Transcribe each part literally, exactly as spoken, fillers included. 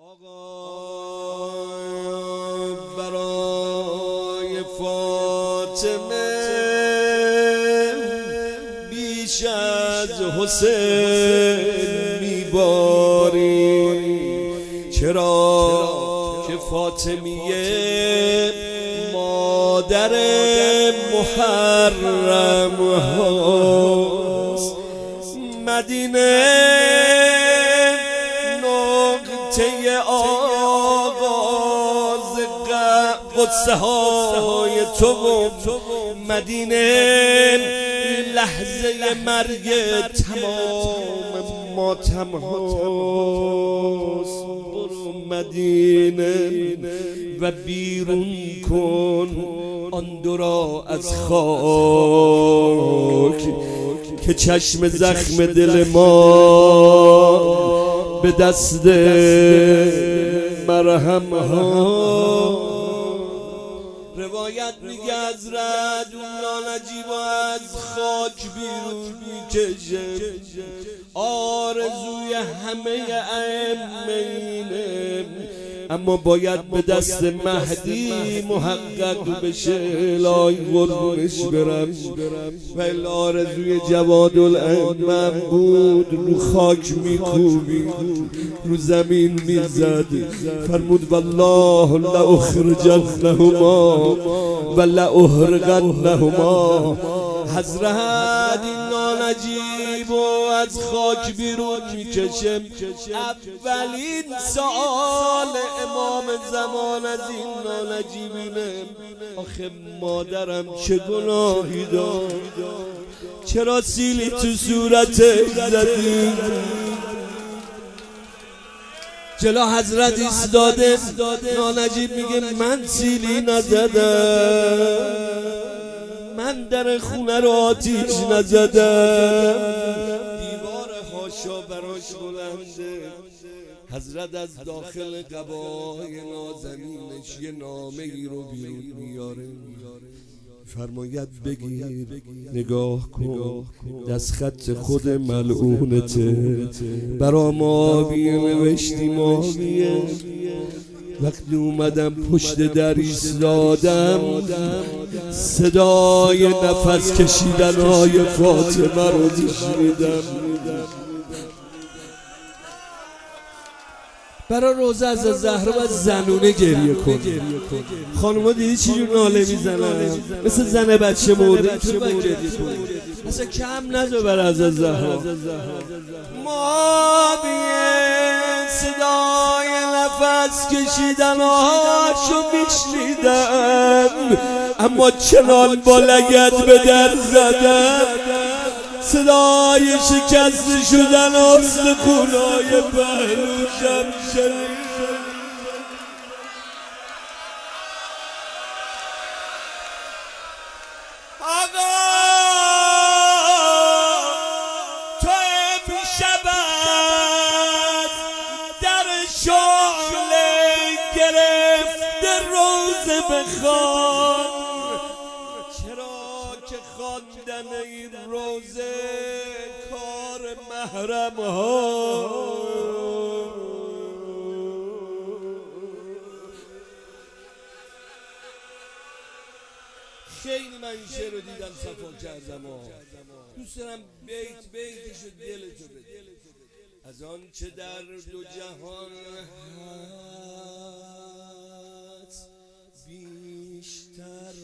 آقا برای فاطمه بیش از حسین میباری، چرا که فاطمیه مادر محرم هاست. مدینه نقطه آغاز قدس های تو، مدینه لحظه مرگ تمام ماتم هاست. برو مدینه و بیرون کن آن دو را از خاک که چشم زخم دل ما به دست مرهم ها. روایت میگه حضرت نانجیب از خاک بیرون میکشه، آرزوی همه ائمه اینه، اما باید به دست مهدی محقق بشه. الهی قربونش برم و آرزوی جوادالائمه بود، رو خاک میکوبی، رو زمین میزد، فرمود والله لأخرجنهما و لأحرقنهما. حضرت این نانجیب و از خاک بیرون میکشم. اولین سؤال امام زمان از این نانجیبینه، آخه مادرم چه گناهی داشت، چرا سیلی تو صورتش زدی؟ جلو حضرت ایستاده، نانجیب میگه من سیلی نزدم، من در خونه رو آتیش نزدم، دیوار حاشا براش بلنده. حضرت از داخل قبای نازنینش یه نامه ای رو بیرون میاره، فرماید بگیر نگاه کن، دست خط خود ملعونته، برا ماویه نوشتی ماویه. وقتی اومدم پشت در ایستادم، صدای نفس کشیدن های فاطمه رو شنیدم. برای روزه از زهرا باید زنونه گریه کن. خانوما دیدی چجور ناله میزنن، مثل زن بچه مرده اینطوری باید گریه کن، مثل کم نزو بر از زهرا. ما بیه صدای نفس کشیدن هاشو میشنیدم، اما چنان با لگد به در زدم، صدای شکست شدن استخونای پهلوشم شنیدم. آقا تو امشبت در شعله گرفته روزه بخوان، چرا که خواندن این روزه کار محرم ها. خیلی من این شعر رو دیدم صفا کردم، دوست دارم بیت بیتشو دلتو بده. از آن چه در دو جهان هست بیشتر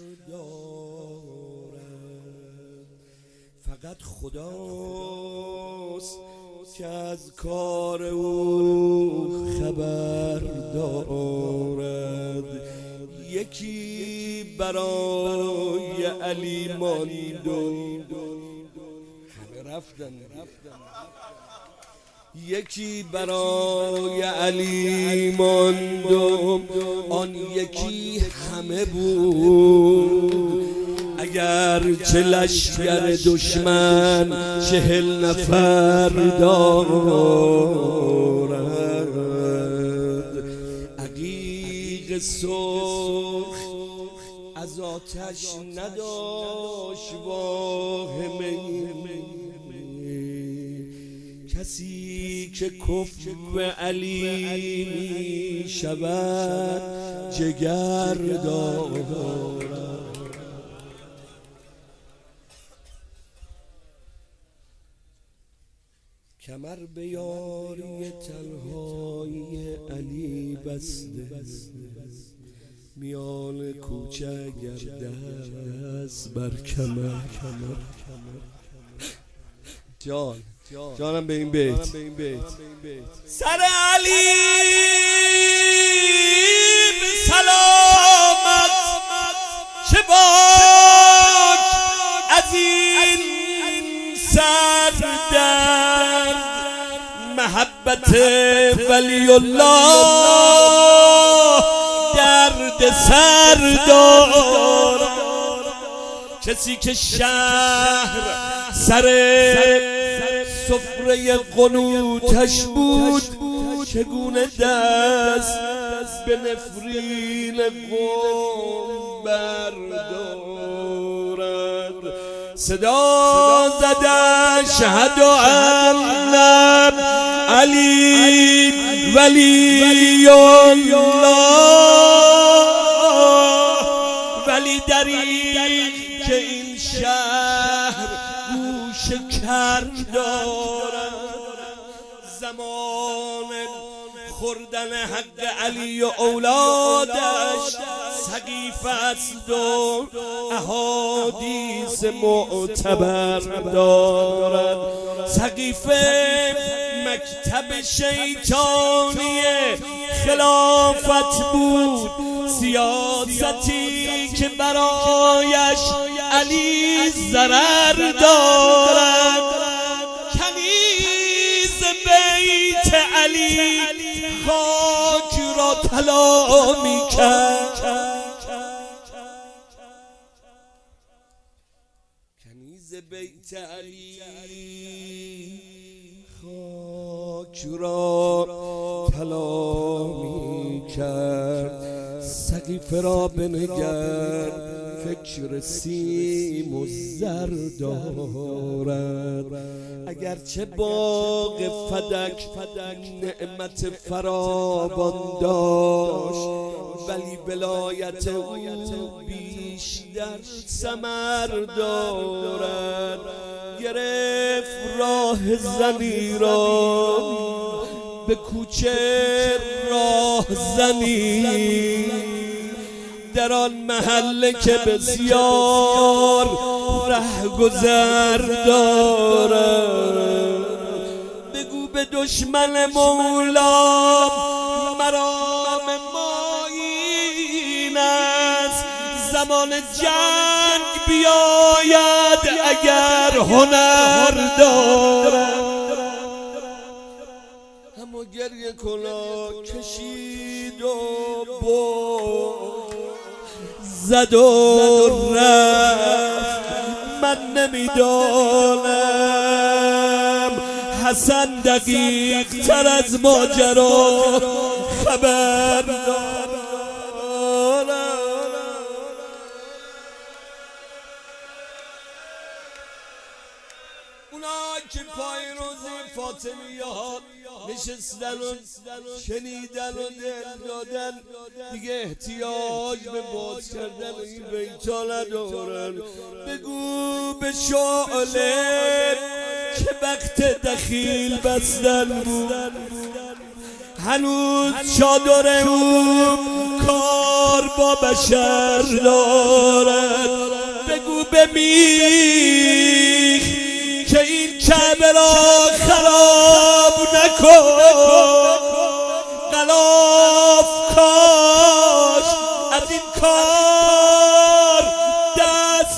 دارد، فقط خداست که از کار او خبر دارد. یکی برای علی ماند و همه رفتن، یکی برای علی ماند و آن یکی همه بود. اگر چه لشکر دشمن چهل نفر دارد، عقیق سرخ از آتش نداشت واهمه، کسی که کفو علی می شود جگر دارد. کمر به یاری تنهایی علی بسته، میان کوچه اگر دست بر کمر. جان جانم به این بیت، سر علی به سلامت چه باک از این سر درد، محبت ولی الله درد سر دارد. کسی که شهر سر سفره قنوتش بود، چگونه دست به نفرین قوم بردارد. صدا زدن شهد و علم علی ولی الله، ولی دریغ که این شهر گوش کر دارد. زمان خوردن حق علی و اولادش سقیفه است و احادیث معتبر دارد. سقیفه مکتب شیطانی خلافت بود، سیاستی که برایش علی ضرر دارد. کنیز بیت علی خاک را طلا می کرد. کنیز بیت علی خاک را طلا می کرد. سقیفه را بنگر فکر سیم و زر دارد. اگرچه باغ فدک نعمت فراوان داشت، ولی ولایت او بیشتر ثمر دارد. گرفت راه زنی را به کوچه راه زنی، در آن محله که بسیار رهگذر دارد. بگو به دشمن مولا مرام ما این است، زمان جنگ بیاید اگر هنر دارد. اما گریه کلا کشید و بود، زد و رفت. من نمیدانم حسن دقیق تر از ماجرا خبر دارد. اونا که پای روزی فاطمیات نشستن و شنیدن و دل دادن، دیگه احتیاج به باز کردن این بیتا ندارن. بگو به شعله که وقت دخیل بستن بود، هنوز چادر او کار با بشر دارد. بگو به میخ که این کعبه را خراب نکن، غلاف کاش از این کار دست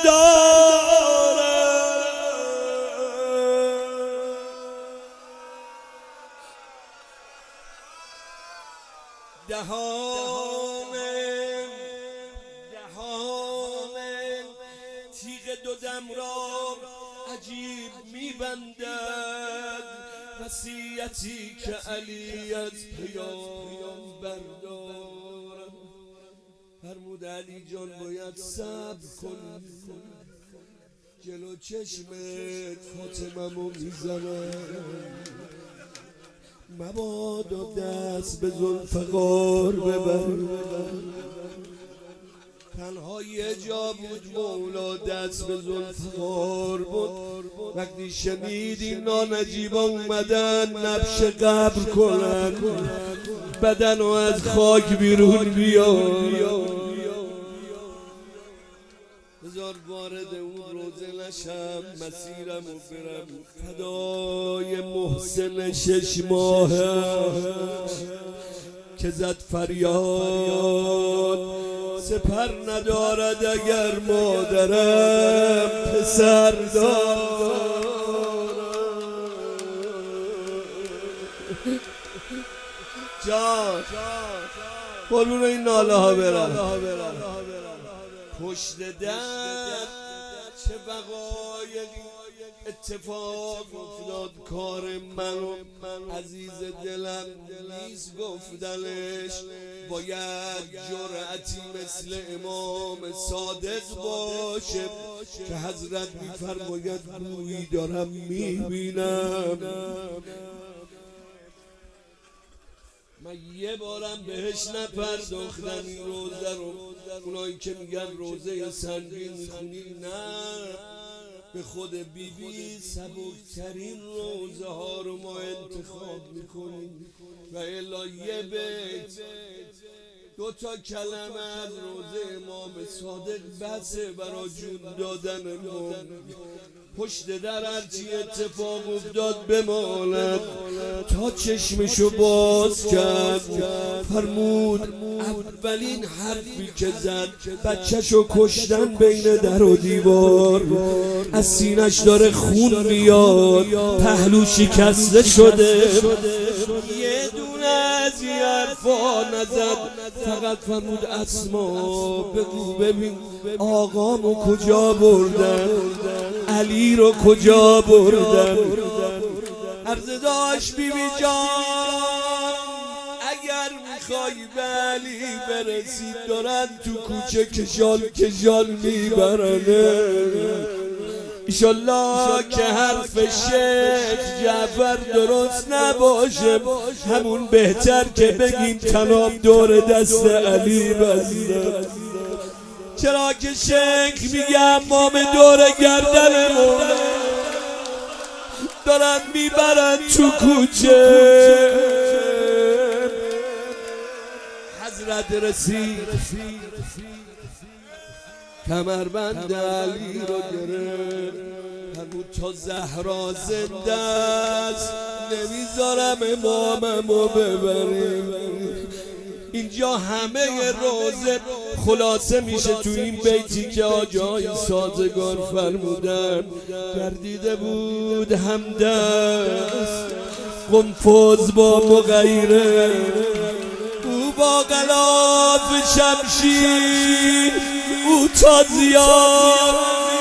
بردارد. دهان دهان تیغ دو دم را عجیب میبندد. وصیتی که علی از پیامبر دارد، فرمود علی جان باید صبر کنی، جلو چشمت فاطمه‌مو میزنم. مبادا دست به ذوالفقار ببر. تنها یه جا بود مولا دست به ذوالفقار بود. وقتی شنید این نانجیبا اومدن نبش قبر کنن، بدن و از خاک بیرون بیار. بذار وارد اون روزه نشم، مسیرم و برم فدای محسن شش ماهم که زد فریاد سپر ندارد اگر مادرم پسر دارد. جان قربون این ناله ها برم. پشت در چه وقایقی اتفاق افتاد، کار من و عزیز دلم نیست گفتنش. باید جرأتی مثل امام صادق باشه که حضرت میفرماید بویی دارم میبینم. من یه بارم بهش نپرداختم این روزه رو. اونایی که میگن روزه سنگین میخونی، نه، به خود بی بی سبکترین روزه ها رو ما انتخاب میکنیم و الا یه بیت دو تا کلمه از روزه امام صادق بسه برای جون دادن ما. پشت در هرچی اتفاق افتاد بماند. تا چشمشو باز کرد فرمود اولین حرفی که زد بچهشو کشتن بین در و دیوار، از سینش داره خون میاد، پهلو شکسته شده. یه دونه از این حرفا نزد، فقط فرمود اسما بگو ببین آقامو کجا بردن، علی رو کجا بردن. عرض داشت بی بی جان اگر میخوای به علی برسی دارن تو کوچه کشال کشال میبرنه. ایشالله که حرف شیخ جعفر درست نباشه، همون بهتر که بگیم تناب دور دست علی بزن. چرا که شیخ میگه امام دور گردن مولا دارن میبرن تو کوچه. حضرت رسید کمربند علی رو گرفت، فرمود تا زهرا زنده است نمیذارم اماممو ببریم. اینجا همه روزه خلاصه میشه تو این بیتی که آجای سازگار فرمودن. گردیده بود همدست قنفذ با مغیره، او با غلاف شمشیر او تازیان.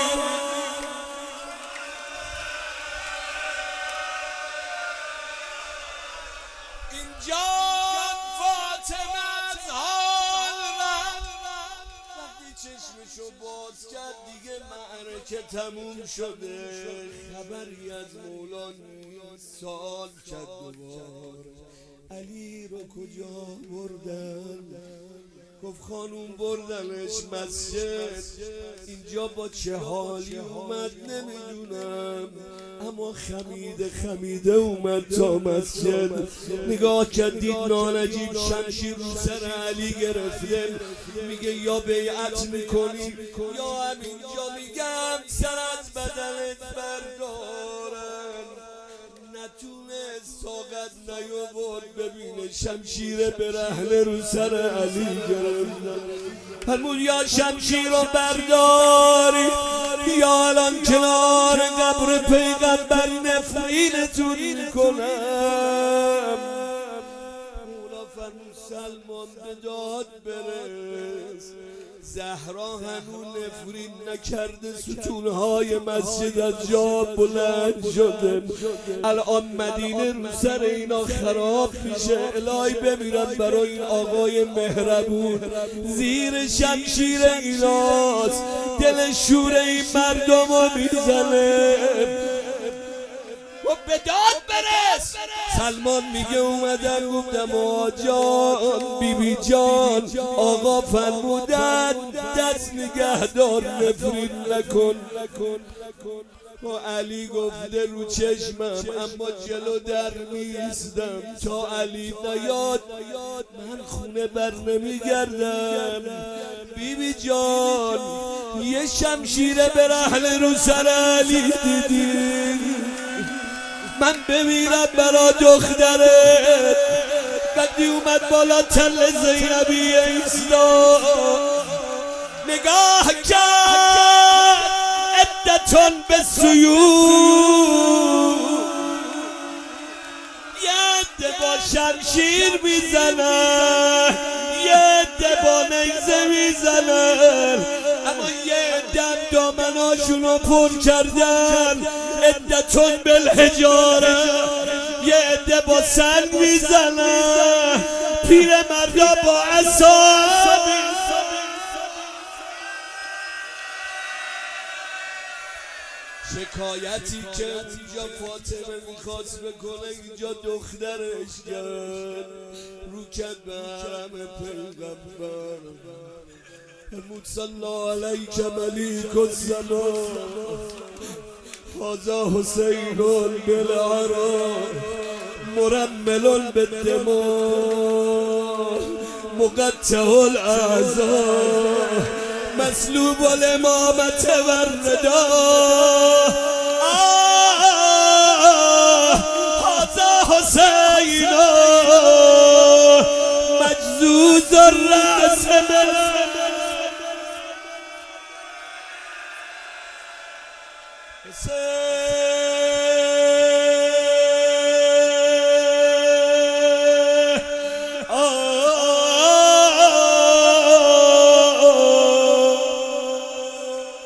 اینجا فاطمه از حال وقتی چشمشو باز کرد دیگه معرکه تموم شده. خبری از مولا سال کرد دوبار علی رو کجا بردن؟ گفت خانوم بردنش مسجد. اینجا با چه حالی اومد نمیدونم، اما خمیده خمیده اومد تا مسجد. نگاه کردید نانجیب شمشیر رو سر علی گرفته، میگه یا بیعت میکنی یا همینجا میگم سر از بدنت بردارن. نتونست طاقت نیاورد ببینه شمشیر برهنه رو سر علی گرفت. فرمود یا شمشیر رو برداری یا الان کنار قبر پیغمبر نفرینتون کنم. مولا فرمود سلمان به داد برس. زهرا هنون نفرین نکرده، ستونهای مسجد از جا بلند شده. الان مدینه رو سر اینا خراب میشه. الهی بمیرم برای این آقای مهربون، زیر شمشیر ایناست، دل شور این مردم رو میزنه. و به داد برس سلمان میگه اومدم گفتم آقا جان بی بی جان آقا فرمودن دست نگهدار نفرین نکن. با علی گفته رو چشمم اما جلو در میستم تا علی نیاد من خونه بر نمیگردم. بی بی جان یه شمشیر برهنه رو سر علی دیدی من بمیرم برا دخترت. بعدی اومد بالا تل زینبی ایستا نگاه کرد عدتون به سیوف یه عده با شمشیر میزنن یه عده با نیزه میزنن اما یه عده دامناشونو پر کردن عدتون بالحجاره یه عده با سنگ میزنن پیر مردا با عصا. شکایتی که اونجا فاطمه میخواست بکنه اینجا دخترش کرد رو کرد به حرم پیغمبر فرمود صلی علیک ملیک الزمان هذا حسین بالعرا مرمل بالدماء مقطع الاعضاء مسلوب الامامة والرداء هذا حسین مجزوز الرأس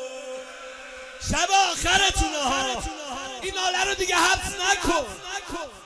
شب آخرتونه ها این ناله رو دیگه حبس نکن.